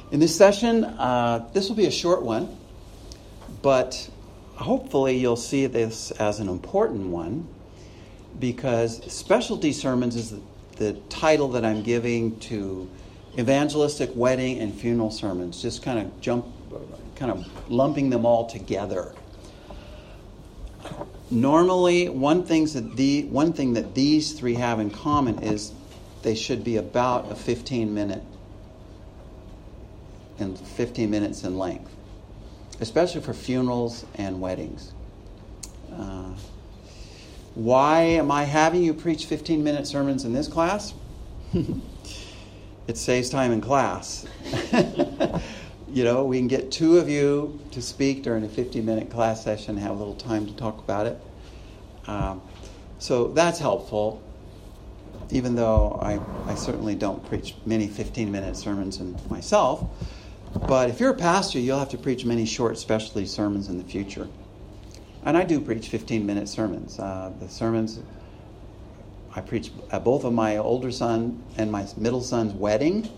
In this session, this will be a short one, but hopefully you'll see this as an important one, because specialty sermons is the title that I'm giving to evangelistic wedding and funeral sermons, just kind of lumping them all together. Normally, one thing that these three have in common is they should be about 15 minutes in length, especially for funerals and weddings. Why am I having you preach 15-minute sermons in this class? It saves time in class. We can get two of you to speak during a 15-minute class session and have a little time to talk about it. So that's helpful, even though I certainly don't preach many 15-minute sermons myself. But if you're a pastor, you'll have to preach many short specialty sermons in the future. And I do preach 15-minute sermons. The sermons I preach at both of my older son and my middle son's wedding.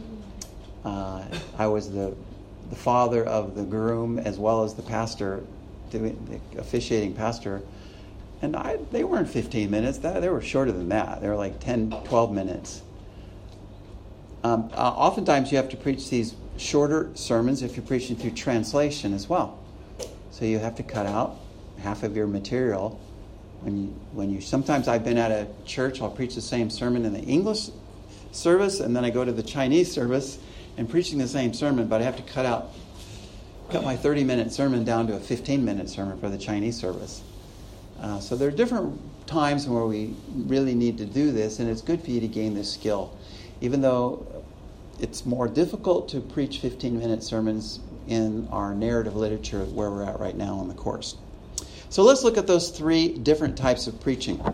I was the father of the groom as well as the pastor, the officiating pastor. And they weren't 15 minutes. They were shorter than that. They were like 10, 12 minutes. Oftentimes you have to preach these shorter sermons if you're preaching through translation as well. So you have to cut out half of your material. When you sometimes I've been at a church, I'll preach the same sermon in the English service, and then I go to the Chinese service and preaching the same sermon, but I have to cut my 30-minute sermon down to a 15-minute sermon for the Chinese service. So there are different times where we really need to do this, and it's good for you to gain this skill. Even though it's more difficult to preach 15-minute sermons in our narrative literature where we're at right now in the course. So let's look at those three different types of preaching.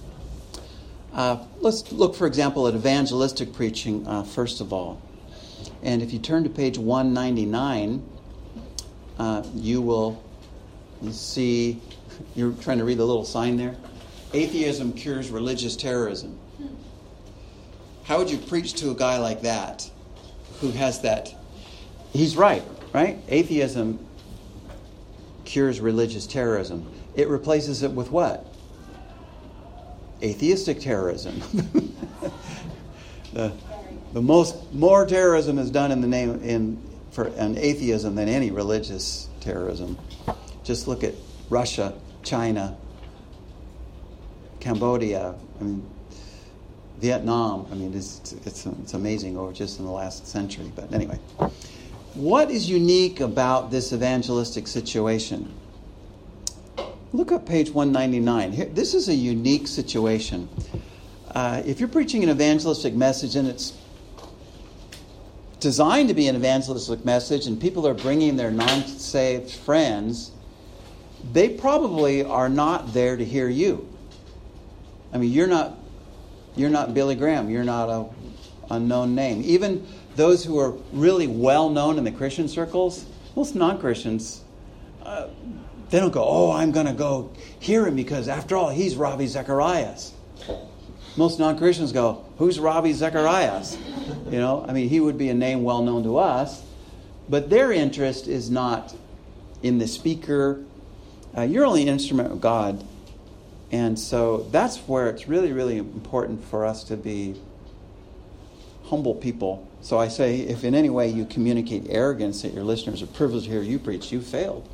Let's look, for example, at evangelistic preaching first of all. And if you turn to page 199, you will see, you're trying to read the little sign there? Atheism cures religious terrorism. How would you preach to a guy like that who has that? He's right? Atheism cures religious terrorism. It replaces it with what? Atheistic terrorism. More terrorism is done in the name for an atheism than any religious terrorism. Just look at Russia, China, Cambodia, Vietnam. It's amazing over just in the last century. But anyway, what is unique about this evangelistic situation? Look at page 199. Here, this is a unique situation. If you're preaching an evangelistic message and it's designed to be an evangelistic message and people are bringing their non-saved friends, they probably are not there to hear you. You're not Billy Graham. You're not an unknown name. Even those who are really well known in the Christian circles, most non-Christians, they don't go, "Oh, I'm going to go hear him because after all, he's Ravi Zacharias." Most non-Christians go, "Who's Ravi Zacharias?" He would be a name well known to us, but their interest is not in the speaker. You're only an instrument of God. And so that's where it's really, really important for us to be humble people. So I say, if in any way you communicate arrogance that your listeners are privileged to hear you preach, you failed.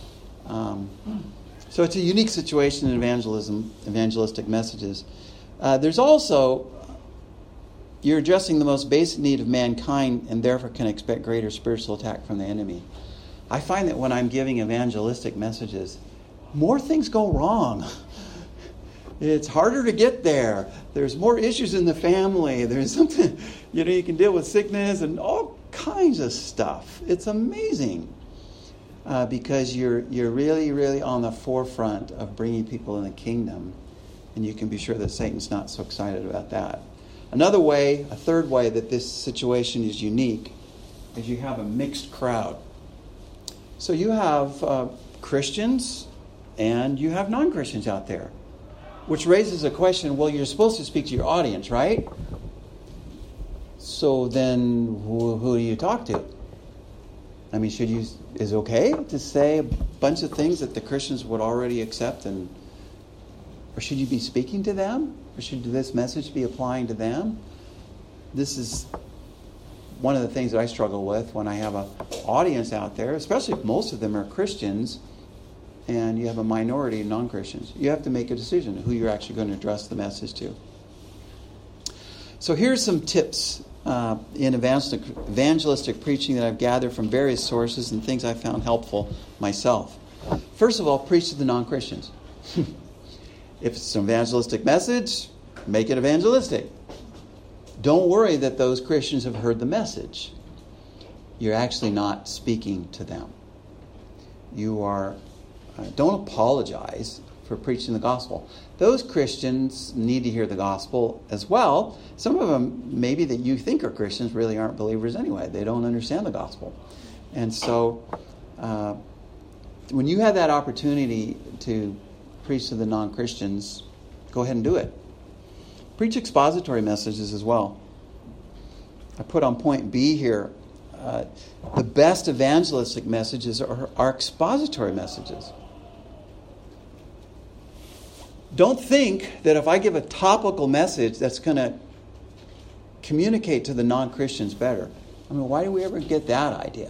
So it's a unique situation in evangelistic messages. There's also, you're addressing the most basic need of mankind and therefore can expect greater spiritual attack from the enemy. I find that when I'm giving evangelistic messages, more things go wrong. It's harder to get there. There's more issues in the family. There's something, you can deal with sickness and all kinds of stuff. It's amazing because you're really, really on the forefront of bringing people in the kingdom. And you can be sure that Satan's not so excited about that. A third way that this situation is unique is you have a mixed crowd. So you have Christians and you have non-Christians out there. Which raises a question, well, you're supposed to speak to your audience, right? So then who do you talk to? I mean, is it okay to say a bunch of things that the Christians would already accept, or should you be speaking to them? Or should this message be applying to them? This is one of the things that I struggle with when I have an audience out there, especially if most of them are Christians and you have a minority of non-Christians. You have to make a decision who you're actually going to address the message to. So here's some tips in evangelistic preaching that I've gathered from various sources and things I found helpful myself. First of all, preach to the non-Christians. If it's an evangelistic message, make it evangelistic. Don't worry that those Christians have heard the message. You're actually not speaking to them. You are. Don't apologize for preaching the gospel. Those Christians need to hear the gospel as well. Some of them, maybe that you think are Christians, really aren't believers anyway. They don't understand the gospel. And so when you have that opportunity to preach to the non-Christians, go ahead and do it. Preach expository messages as well. I put on point B here, the best evangelistic messages are expository messages. Don't think that if I give a topical message that's going to communicate to the non-Christians better. I mean, why do we ever get that idea?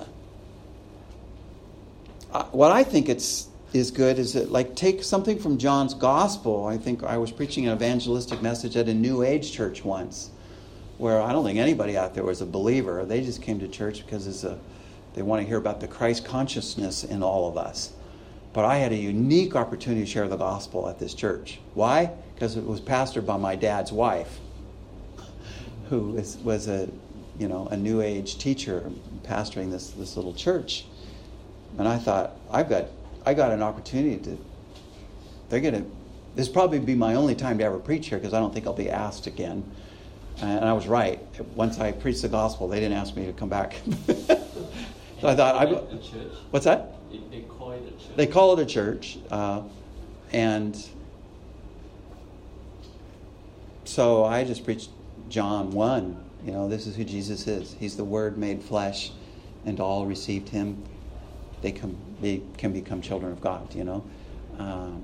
What I think is good is that, like, take something from John's gospel. I think I was preaching an evangelistic message at a New Age church once, where I don't think anybody out there was a believer. They just came to church because they want to hear about the Christ consciousness in all of us. But I had a unique opportunity to share the gospel at this church. Why? Because it was pastored by my dad's wife, who was a New Age teacher pastoring this little church. And I thought, I got an opportunity this probably be my only time to ever preach here, because I don't think I'll be asked again. And I was right. Once I preached the gospel, they didn't ask me to come back. So I thought, what's that? They call it a church. They call it a church. And so I just preached John 1. This is who Jesus is. He's the Word made flesh, and all received him. They can become children of God, and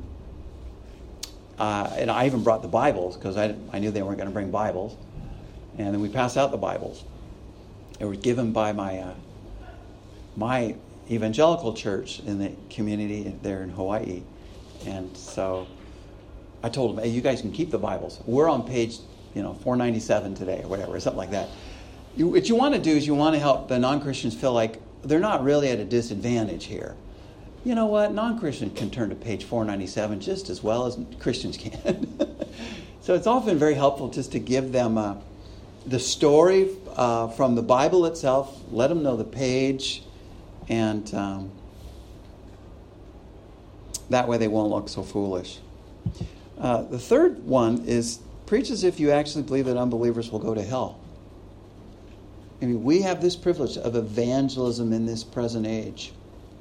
I even brought the Bibles, because I knew they weren't going to bring Bibles. And then we passed out the Bibles. They were given by my evangelical church in the community there in Hawaii. And so I told them, hey, you guys can keep the Bibles. We're on page 497 today, or whatever, something like that. What you want to do is you want to help the non-Christians feel like they're not really at a disadvantage here. You know what? Non-Christians can turn to page 497 just as well as Christians can. So it's often very helpful just to give them the story from the Bible itself, let them know the page, and that way they won't look so foolish. The third one is preach as if you actually believe that unbelievers will go to hell. I mean, we have this privilege of evangelism in this present age.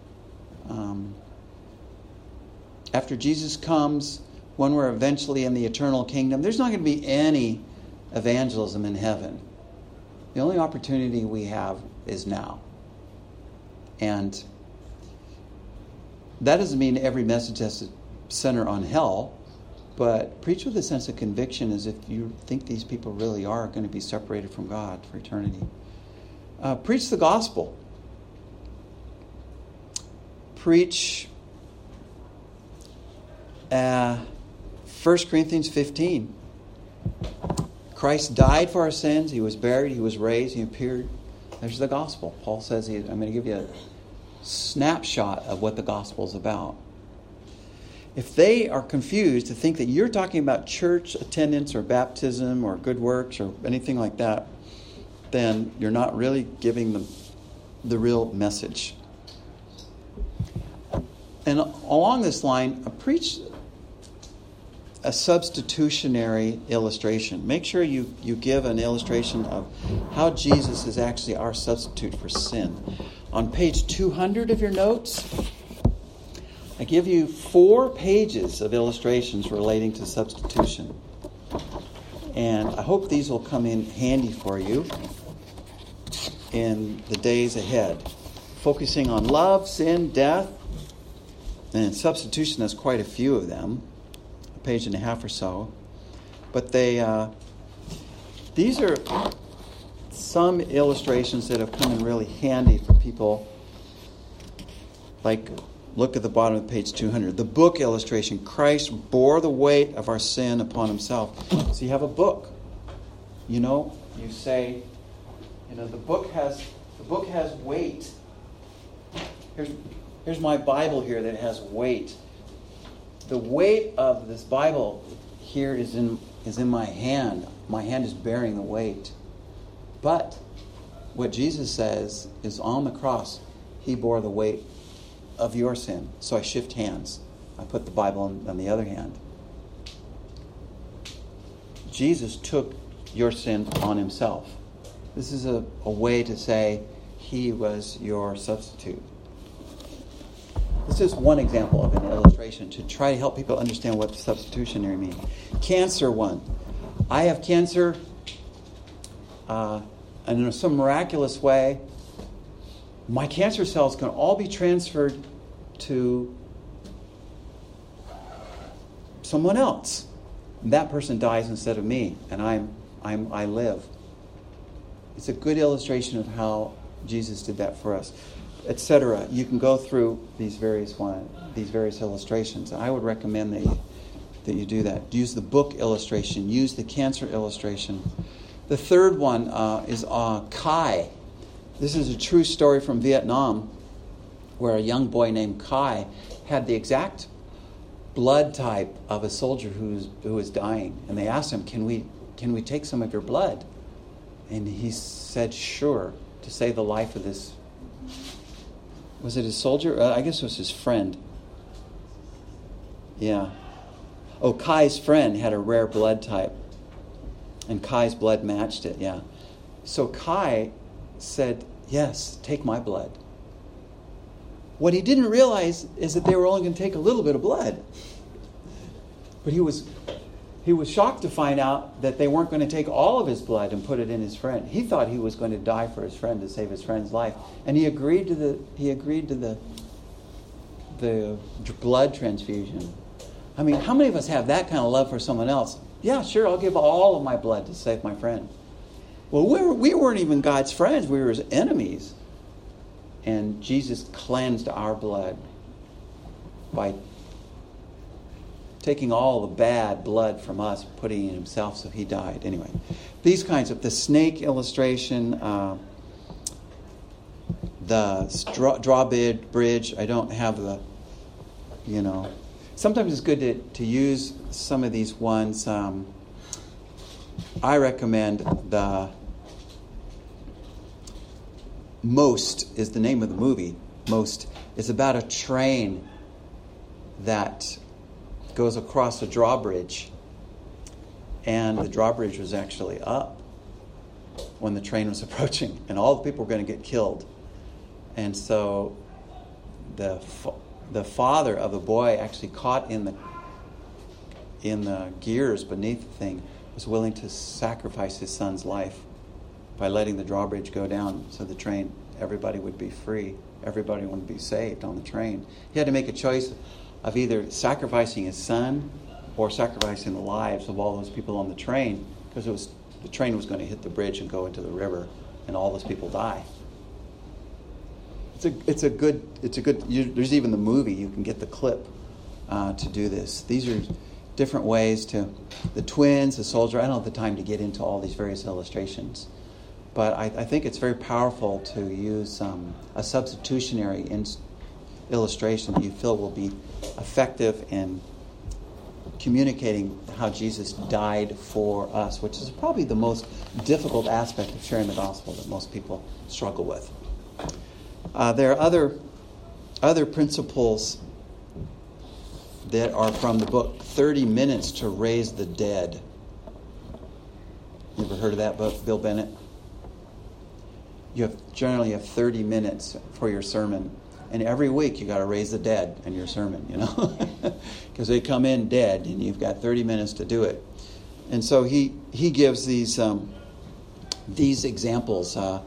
After Jesus comes, when we're eventually in the eternal kingdom, there's not going to be any evangelism in heaven. The only opportunity we have is now. And that doesn't mean every message has to center on hell, but preach with a sense of conviction as if you think these people really are going to be separated from God for eternity. Preach the gospel. Preach 1 Corinthians 15. Christ died for our sins. He was buried. He was raised. He appeared. There's the gospel. Paul says, I'm going to give you a snapshot of what the gospel is about. If they are confused to think that you're talking about church attendance or baptism or good works or anything like that, then you're not really giving them the real message. And along this line, preach a substitutionary illustration. Make sure you give an illustration of how Jesus is actually our substitute for sin. On page 200 of your notes, I give you 4 pages of illustrations relating to substitution. And I hope these will come in handy for you. in the days ahead, focusing on love, sin, death, and substitution. There's quite a few of them, a page and a half or so. But these are some illustrations that have come in really handy for people. Like, look at the bottom of page 200. The book illustration. Christ bore the weight of our sin upon himself. So you have a book. You say, the book has weight. Here's my Bible here that has weight. The weight of this Bible here is in my hand. My hand is bearing the weight. But what Jesus says is on the cross, he bore the weight of your sin. So I shift hands. I put the Bible on the other hand. Jesus took your sin on himself. This is a way to say he was your substitute. This is one example of an illustration to try to help people understand what the substitutionary means. Cancer one. I have cancer, and in some miraculous way, my cancer cells can all be transferred to someone else. That person dies instead of me, and I live. It's a good illustration of how Jesus did that for us, etc. You can go through these various illustrations. I would recommend that you do that. Use the book illustration. Use the cancer illustration. The third one is Kai. This is a true story from Vietnam, where a young boy named Kai had the exact blood type of a soldier who was dying, and they asked him, "Can we take some of your blood?" And he said, "Sure," to save the life of this. Was it his soldier? I guess it was his friend. Yeah. Oh, Kai's friend had a rare blood type, and Kai's blood matched it. Yeah. So Kai said, "Yes, take my blood." What he didn't realize is that they were only going to take a little bit of blood. But he was shocked to find out that they weren't going to take all of his blood and put it in his friend. He thought he was going to die for his friend to save his friend's life, and he agreed to the blood transfusion. I mean, how many of us have that kind of love for someone else? Yeah, sure, I'll give all of my blood to save my friend. Well, we weren't even God's friends. We were his enemies. And Jesus cleansed our blood by taking all the bad blood from us, putting it in himself, so he died. Anyway, these kinds of, the snake illustration, the drawbridge, I don't have the, Sometimes it's good to use some of these ones. I recommend the Most is the name of the movie. Most is about a train that goes across a drawbridge, and the drawbridge was actually up when the train was approaching, and all the people were going to get killed. And so the father of the boy, actually caught in the gears beneath the thing, was willing to sacrifice his son's life by letting the drawbridge go down, so the train, everybody would be free, everybody would be saved on the train. He had to make a choice of either sacrificing his son or sacrificing the lives of all those people on the train, because the train was going to hit the bridge and go into the river, and all those people die. It's a good. There's even the movie. You can get the clip to do this. These are different ways to the twins, the soldier. I don't have the time to get into all these various illustrations, but I think it's very powerful to use a substitutionary illustration that you feel will be effective in communicating how Jesus died for us, which is probably the most difficult aspect of sharing the gospel that most people struggle with. There are other principles that are from the book 30 Minutes to Raise the Dead. You ever heard of that book, Bill Bennett? You generally have 30 minutes for your sermon, and every week you got to raise the dead in your sermon, because they come in dead, and you've got 30 minutes to do it. And so he gives these examples.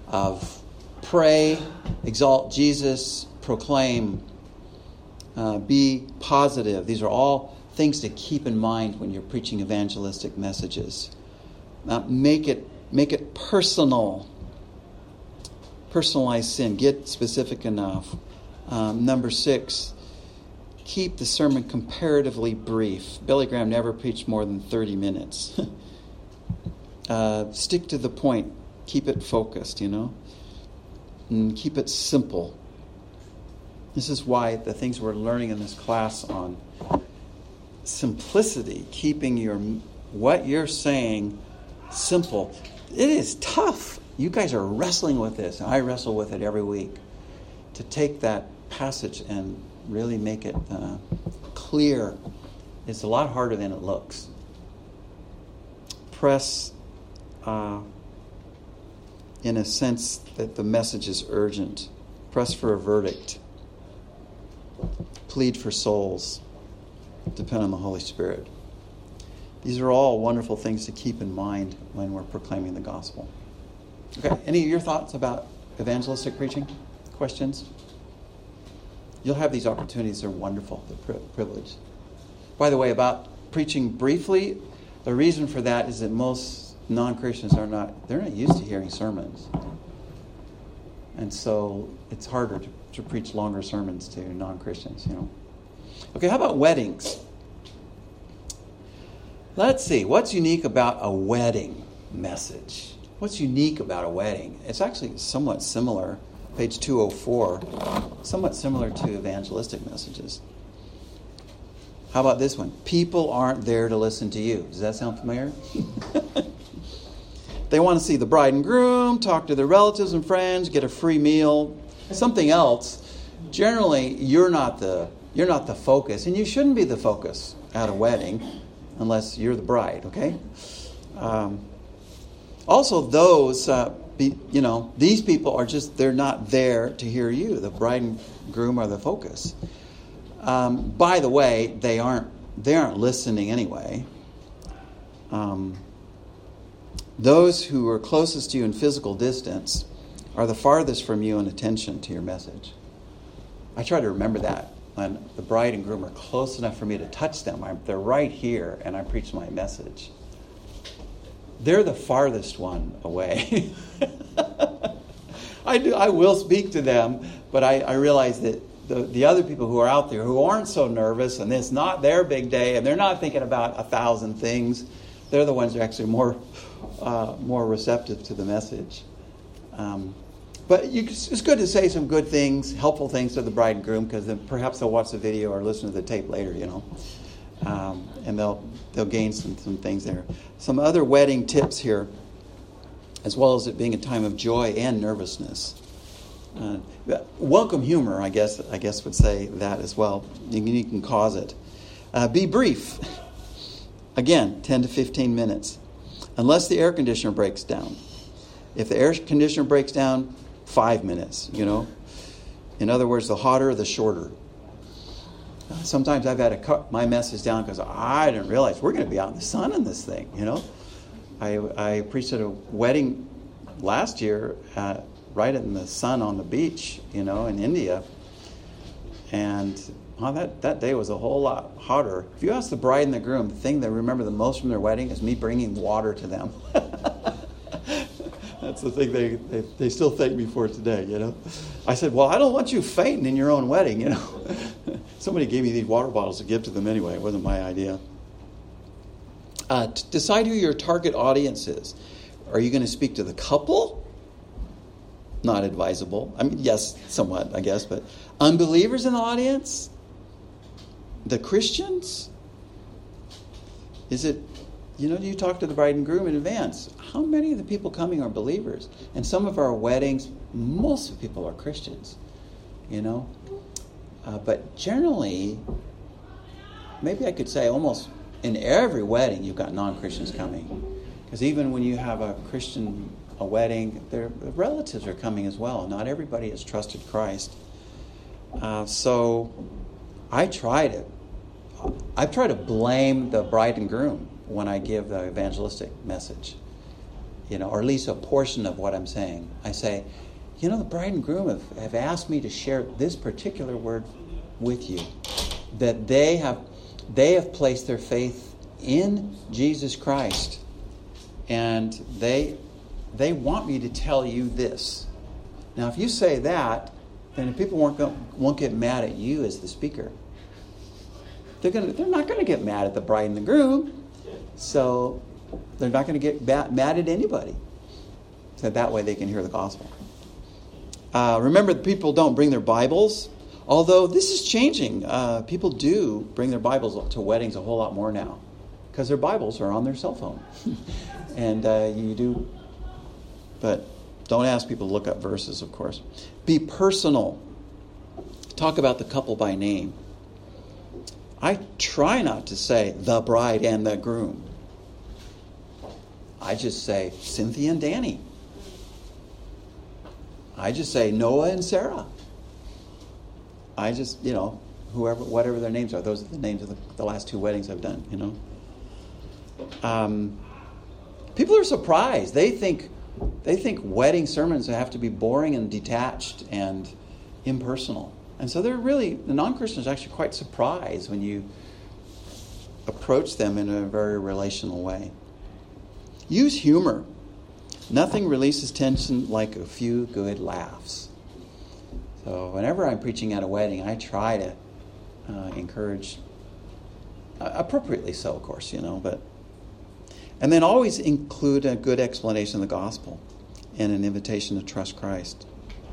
of pray, exalt Jesus, proclaim, be positive. These are all things to keep in mind when you're preaching evangelistic messages. Make it personal. Personalize sin. Get specific enough. Number 6, keep the sermon comparatively brief. Billy Graham never preached more than 30 minutes. Stick to the point. Keep it focused, and keep it simple. This is why the things we're learning in this class on simplicity, keeping what you're saying simple. It is tough. You guys are wrestling with this. I wrestle with it every week. To take that passage and really make it clear, it's a lot harder than it looks. Press in a sense that the message is urgent. Press for a verdict. Plead for souls. Depend on the Holy Spirit. These are all wonderful things to keep in mind when we're proclaiming the gospel. Okay, any of your thoughts about evangelistic preaching? Questions? You'll have these opportunities. They're wonderful. They're privileged. By the way, about preaching briefly, the reason for that is that most non-Christians they're not used to hearing sermons. And so it's harder to preach longer sermons to non-Christians, Okay, how about weddings? Let's see. What's unique about a wedding message? What's unique about a wedding? It's actually somewhat similar, page 204, somewhat similar to evangelistic messages. How about this one? People aren't there to listen to you. Does that sound familiar? They want to see the bride and groom, talk to their relatives and friends, get a free meal, something else. Generally, you're not the focus, and you shouldn't be the focus at a wedding unless you're the bride, okay? Also, those, these people are they're not there to hear you. The bride and groom are the focus. By the way, they aren't listening anyway. Those who are closest to you in physical distance are the farthest from you in attention to your message. I try to remember that when the bride and groom are close enough for me to touch them. They're right here, and I preach my message. They're the farthest one away. I will speak to them, but I realize that the other people who are out there who aren't so nervous, and it's not their big day, and they're not thinking about 1,000 things, they're the ones who are actually more receptive to the message. But it's good to say some good things, helpful things to the bride and groom, because then perhaps they'll watch the video or listen to the tape later, and they'll gain some things there. Some other wedding tips here, as well as it being a time of joy and nervousness. Welcome humor, I guess would say that as well. You can cause it. Be brief. Again, 10 to 15 minutes. Unless the air conditioner breaks down. If the air conditioner breaks down, 5 minutes, In other words, the hotter, the shorter. Sometimes I've had to cut my message down because I didn't realize we're going to be out in the sun in this thing, I preached at a wedding last year right in the sun on the beach, in India. And that day was a whole lot hotter. If you ask the bride and the groom, the thing they remember the most from their wedding is me bringing water to them. That's the thing they still thank me for today, I said, well, I don't want you fainting in your own wedding, Somebody gave me these water bottles to give to them anyway. It wasn't my idea. Decide who your target audience is. Are you going to speak to the couple? Not advisable. I mean, yes, somewhat, I guess, but unbelievers in the audience? The Christians? Is it, do you talk to the bride and groom in advance? How many of the people coming are believers? And some of our weddings, most of the people are Christians, But generally, maybe I could say almost in every wedding you've got non-Christians coming. Because even when you have a wedding, their relatives are coming as well. Not everybody has trusted Christ. So I try to blame the bride and groom when I give the evangelistic message. or at least a portion of what I'm saying. I say, the bride and groom have asked me to share this particular word with you, that they have placed their faith in Jesus Christ, and they want me to tell you this. Now, if you say that, then people won't get mad at you as the speaker. They're not going to get mad at the bride and the groom, so they're not going to get mad at anybody. So that way they can hear the gospel. Remember, people don't bring their Bibles, although this is changing. People do bring their Bibles to weddings a whole lot more now, because their Bibles are on their cell phone. And you do, but don't ask people to look up verses, of course. Be personal. Talk about the couple by name. I try not to say the bride and the groom. I just say Cynthia and Danny. I just say Noah and Sarah. I just, whatever their names are. Those are the names of the last 2 weddings I've done, People are surprised. They think wedding sermons have to be boring and detached and impersonal. And so the non-Christians are actually quite surprised when you approach them in a very relational way. Use humor. Nothing releases tension like a few good laughs. So whenever I'm preaching at a wedding, I try to encourage, appropriately so, of course, and then always include a good explanation of the gospel and an invitation to trust Christ.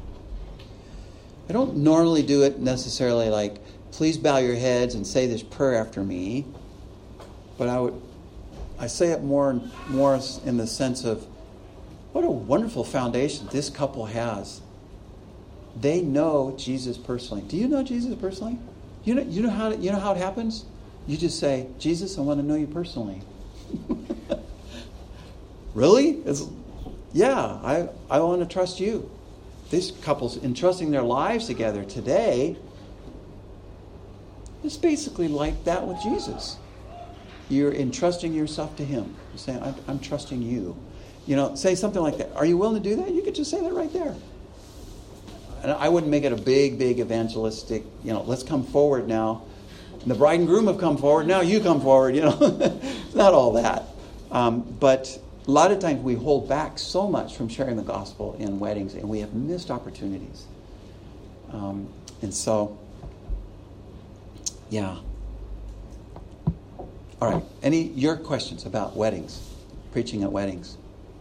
I don't normally do it necessarily like, please bow your heads and say this prayer after me, but I say it more in the sense of, what a wonderful foundation this couple has. They know Jesus personally. Do you know Jesus personally? You know how it happens? You just say, Jesus, I want to know you personally. Really? I want to trust you. This couple's entrusting their lives together today. It's basically like that with Jesus. You're entrusting yourself to Him. You're saying, I'm trusting you. Say something like that. Are you willing to do that? You could just say that right there. And I wouldn't make it a big evangelistic, let's come forward now. And the bride and groom have come forward. Now you come forward, It's not all that. But a lot of times we hold back so much from sharing the gospel in weddings, and we have missed opportunities. And so, yeah. All right. Your questions about weddings, preaching at weddings?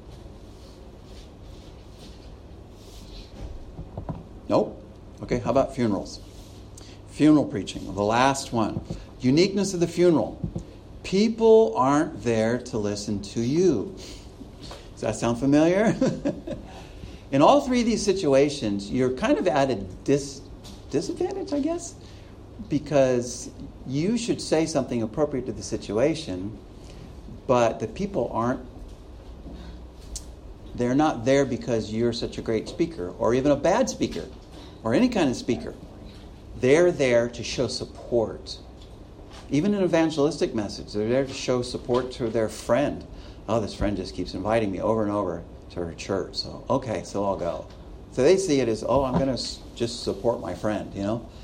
Nope. Okay, how about funerals? Funeral preaching, the last one. Uniqueness of the funeral. People aren't there to listen to you. Does that sound familiar? In all 3 of these situations, you're kind of at a disadvantage, I guess, because you should say something appropriate to the situation, but the people they're not there because you're such a great speaker, or even a bad speaker, or any kind of speaker. They're there to show support. Even an evangelistic message, they're there to show support to their friend. Oh, this friend just keeps inviting me over and over to her church. So, okay, so I'll go. So they see it as, I'm going to just support my friend,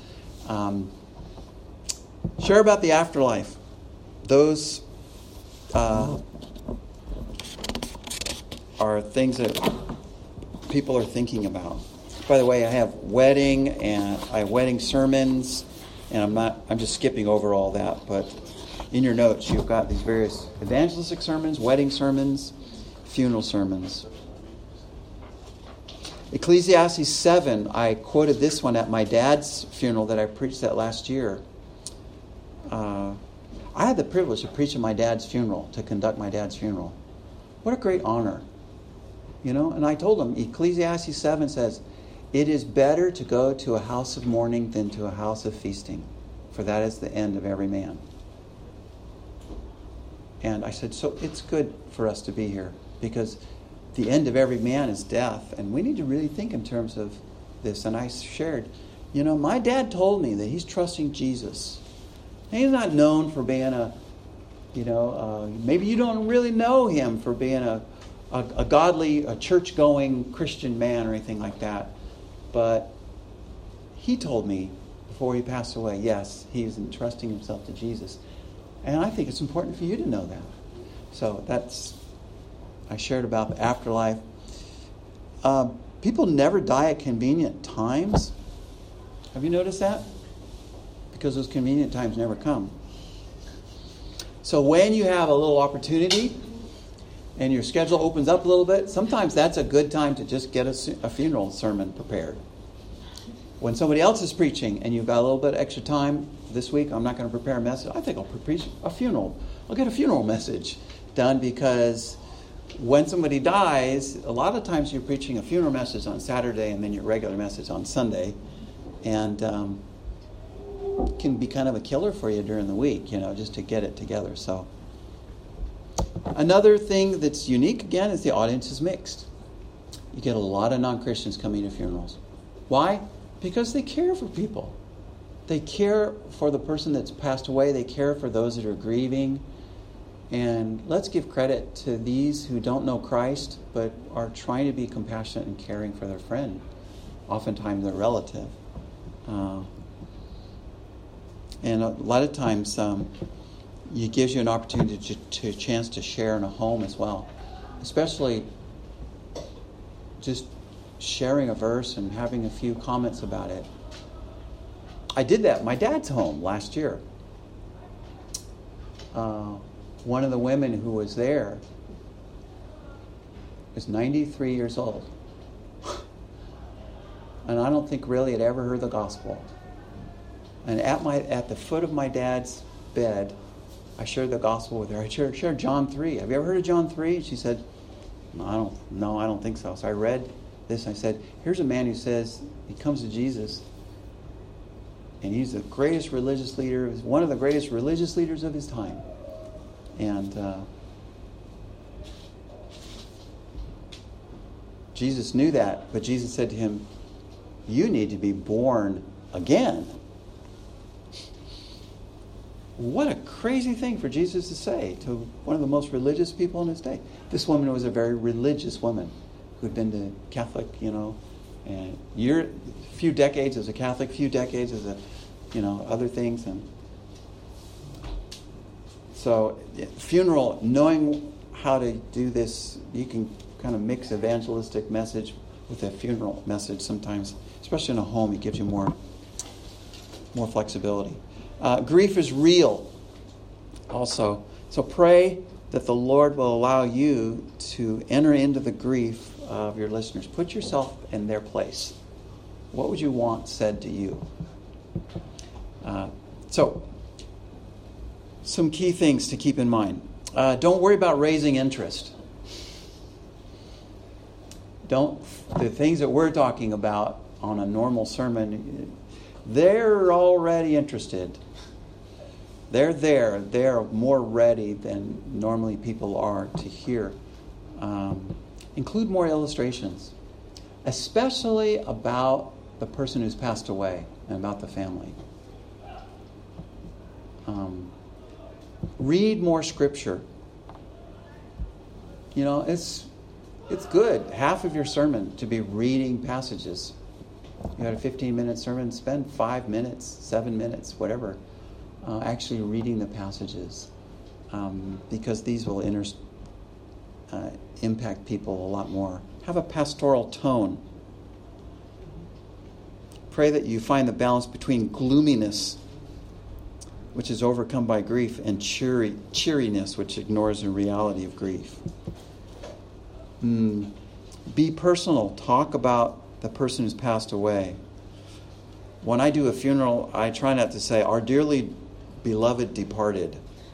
Share about the afterlife. Those are things that people are thinking about. By the way, I have wedding sermons, and I'm just skipping over all that, but in your notes you've got these various evangelistic sermons, wedding sermons, funeral sermons. Ecclesiastes 7, I quoted this one at my dad's funeral that I preached at last year. I had the privilege of preaching my dad's funeral, to conduct my dad's funeral. What a great honor. And I told him, Ecclesiastes 7 says, it is better to go to a house of mourning than to a house of feasting, for that is the end of every man. And I said, so it's good for us to be here, because the end of every man is death, and we need to really think in terms of this. And I shared, my dad told me that he's trusting Jesus. And he's not known for being maybe you don't really know him for being a a godly, a church-going Christian man or anything like that. But he told me before he passed away, yes, he is entrusting himself to Jesus. And I think it's important for you to know that. So I shared about the afterlife. People never die at convenient times. Have you noticed that? Because those convenient times never come. So when you have a little opportunity and your schedule opens up a little bit, sometimes that's a good time to just get a funeral sermon prepared. When somebody else is preaching and you've got a little bit extra time this week, I'm not going to prepare a message. I think I'll preach a funeral. I'll get a funeral message done, because when somebody dies, a lot of times you're preaching a funeral message on Saturday and then your regular message on Sunday. And it can be kind of a killer for you during the week, just to get it together. So another thing that's unique, again, is the audience is mixed. You get a lot of non-Christians coming to funerals. Why? Because they care for people. They care for the person that's passed away. They care for those that are grieving. And let's give credit to these who don't know Christ, but are trying to be compassionate and caring for their friend, oftentimes their relative. And a lot of times it gives you an opportunity to chance to share in a home as well. Especially just sharing a verse and having a few comments about it. I did that at my dad's home last year. One of the women who was there is 93 years old. And I don't think really had ever heard the gospel. And at the foot of my dad's bed, I shared the gospel with her. I shared John 3. Have you ever heard of John 3? She said, No, I don't think so. So I read this and I said, here's a man who says he comes to Jesus and he's the greatest religious leader, one of the greatest religious leaders of his time. And Jesus knew that, but Jesus said to him, you need to be born again. What a crazy thing for Jesus to say to one of the most religious people in his day. This woman was a very religious woman who'd been to Catholic, and few decades as a Catholic, few decades as other things. And so funeral, knowing how to do this, you can kind of mix evangelistic message with a funeral message sometimes, especially in a home. It gives you more flexibility. Grief is real also. So pray that the Lord will allow you to enter into the grief of your listeners. Put yourself in their place. What would you want said to you? So some key things to keep in mind. Don't worry about raising interest. The things that we're talking about on a normal sermon, they're already interested. They're there. They're more ready than normally people are to hear. Include more illustrations, especially about the person who's passed away and about the family. Read more scripture. It's good. Half of your sermon to be reading passages. You had a 15-minute sermon, spend 5 minutes, 7 minutes, whatever, actually reading the passages, because these will impact people a lot more. Have a pastoral tone. Pray that you find the balance between gloominess, which is overcome by grief, and cheeriness, which ignores the reality of grief. Be personal. Talk about the person who's passed away. When I do a funeral, I try not to say, our dearly beloved departed.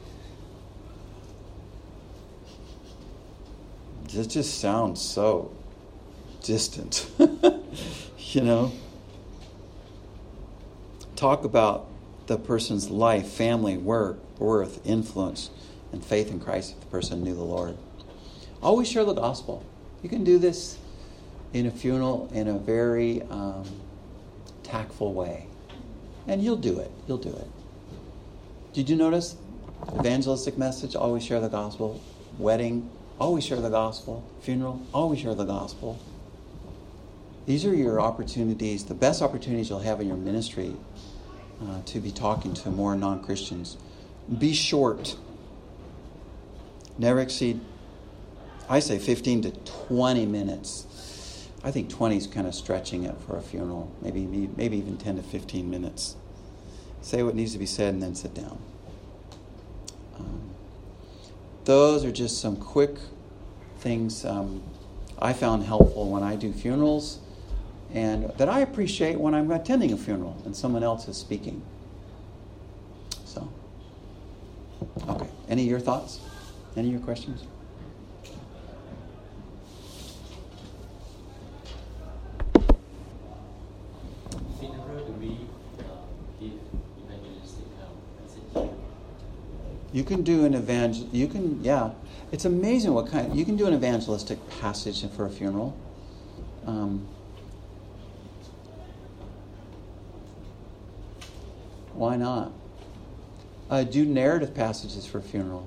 It just sounds so distant. Talk about the person's life, family, work, worth, influence, and faith in Christ if the person knew the Lord. Always share the gospel. You can do this in a funeral in a very tactful way. And you'll do it. Did you notice? Evangelistic message, always share the gospel. Wedding, always share the gospel. Funeral, always share the gospel. These are your opportunities, the best opportunities you'll have in your ministry to be talking to more non-Christians. Be short. Never exceed, I say 15 to 20 minutes. I think 20 is kind of stretching it for a funeral. Maybe even 10 to 15 minutes. Say what needs to be said and then sit down. Those are just some quick things I found helpful when I do funerals, and that I appreciate when I'm attending a funeral and someone else is speaking. So, okay. Any of your thoughts? Any of your questions? You can do an it's amazing what kind. You can do an evangelistic passage for a funeral. Why not? Do narrative passages for a funeral.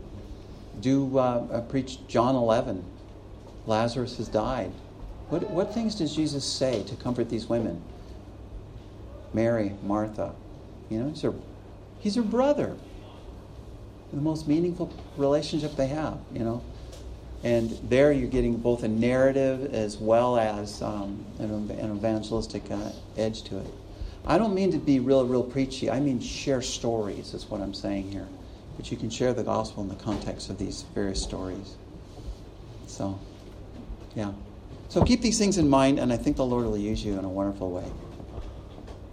Preach John 11. Lazarus has died. What things does Jesus say to comfort these women? Mary, Martha. He's her brother. The most meaningful relationship they have, And there you're getting both a narrative as well as an evangelistic edge to it. I don't mean to be real preachy. I mean share stories is what I'm saying here. But you can share the gospel in the context of these various stories. So, yeah. So keep these things in mind, and I think the Lord will use you in a wonderful way.